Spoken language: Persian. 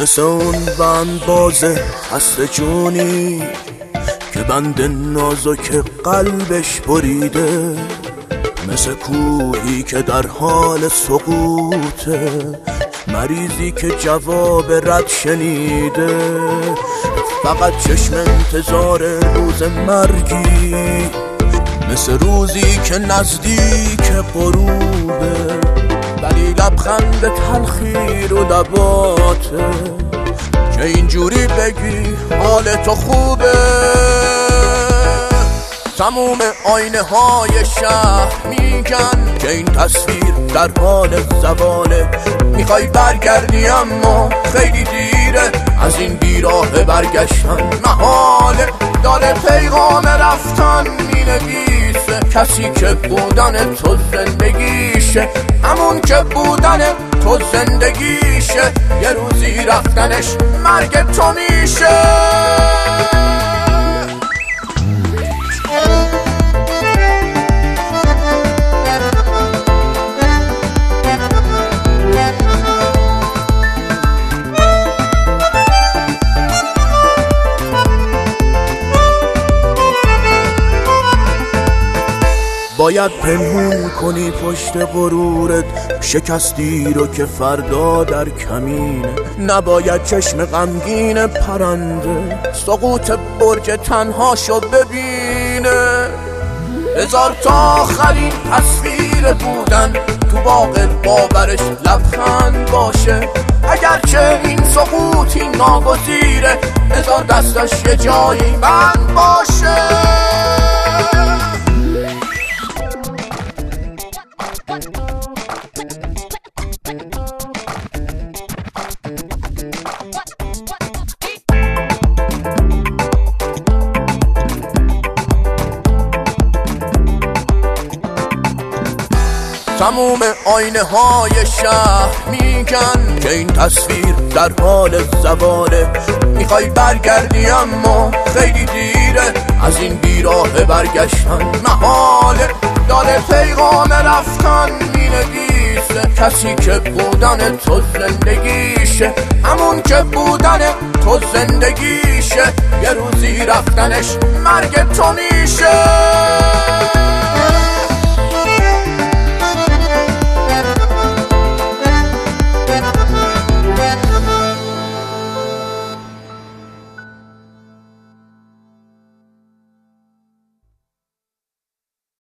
مثل اون بند بازه خسته جونی که بند نازک قلبش بریده، مثل کوهی که در حال سقوطه، مریضی که جواب رد شنیده، فقط چشم انتظار روز مرگی، مثل روزی که نزدیک غروبه، ولی لبخند تلخی رو لباته که اینجوری بگی حال تو خوبه. تموم آینه های شهر میگن که این تصویر در حال زواله، میخوای برگردی اما خیلی دیره، از این بیراه برگشتن محاله، داره پیغام رفتن مینویسه، کسی که بودن تو زندگیشه، همون که بودن تو زندگیشه، یه روزی رفتنش مرگ تو میشه. باید پنهون کنی پشت غرورت شکستی رو که فردا در کمینه، نباید چشم غمگین پرنده سقوط برج تنهاشو ببینه. هزار تا آخرین تصویر بودن تو باغ باورش لبخند باشه، اگرچه این سقوطی ناگزیره، هزار دستش یه جایی بند باشه. تموم آینه های شهر میگن که این تصویر در حال زواله، میخوای برگردی اما خیلی دیره، از این بیراه برگشتن محاله، داره پیغام رفتن مینویسه، کسی که بودن تو زندگیشه، همون که بودن تو زندگیشه، یه روزی رفتنش مرگ تو میشه.